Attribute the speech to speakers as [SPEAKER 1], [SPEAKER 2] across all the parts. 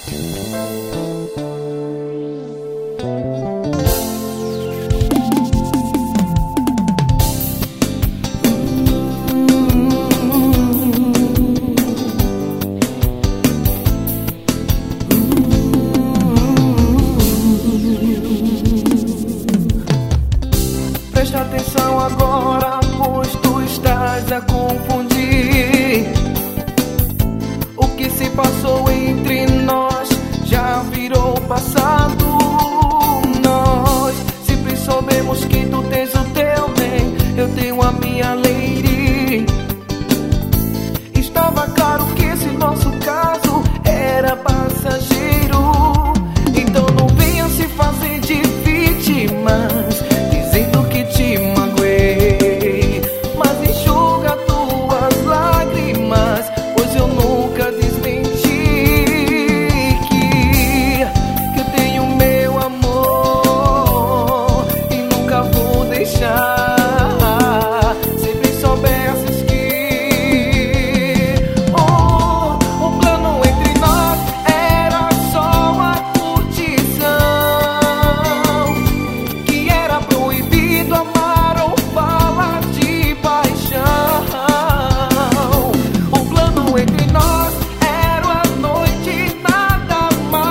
[SPEAKER 1] Presta atenção agora, pois tu estás a confundir. O que se passou entre nós já virou passado. Nós sempre soubemos que tu tens o teu bem, eu tenho a minha lady. Estava claro que esse nosso caso era passageiro. Então não venha se fazer de vítimas, dizendo que te magoei, mas enxuga tuas lágrimas, pois eu nunca desmenti que eu tenho meu amor e nunca vou deixar. Sempre soubesses que o plano entre nós era só uma curtição, que era proibido amar ou falar de paixão. O plano entre nós era a noite e nada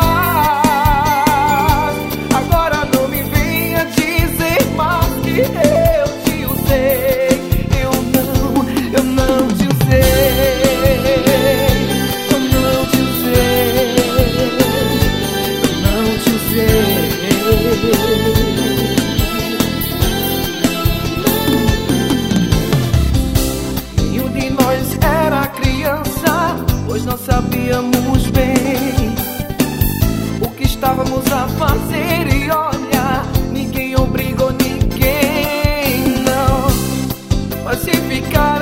[SPEAKER 1] mais. Agora não me venha dizer mais que eu te usei. Eu não te usei. Eu não te usei. Eu não te usei. Nenhum de nós era criança, pois não sabíamos bem o que estávamos a fazer. E olha, ninguém obrigou ninguém, não. Mas se ficar